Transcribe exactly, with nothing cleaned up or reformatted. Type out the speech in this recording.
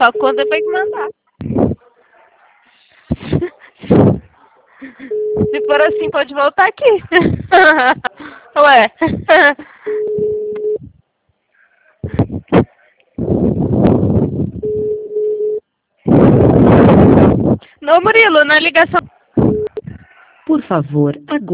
Só quando depois que mandar. Se for assim, pode voltar aqui. Ué. Não, Murilo, na ligação. Por favor, aguarde.